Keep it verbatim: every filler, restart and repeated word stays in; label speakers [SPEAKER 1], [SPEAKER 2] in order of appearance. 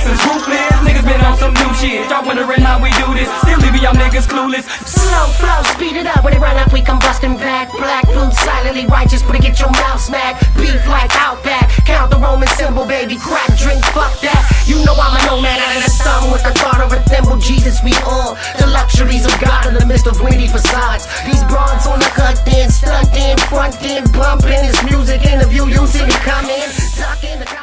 [SPEAKER 1] is ruthless. Niggas been on some new shit. Y'all wondering how we do this. Still leaving y'all niggas clueless.
[SPEAKER 2] Slow flow, speed it up. When they run up, we come busting back. Black boots, silently righteous, but to get your mouth smacked. Beef like Outback. Count the Roman symbol, baby. Crack, drink, fuck that. You know I'm a nomad out of the thumb with the thought of a thimble. Jesus, we all the luxuries of God in the midst of weedy facades. These broads on the cut, then stunt in, front in, bumping. This music interview, you see me come in, tuck in the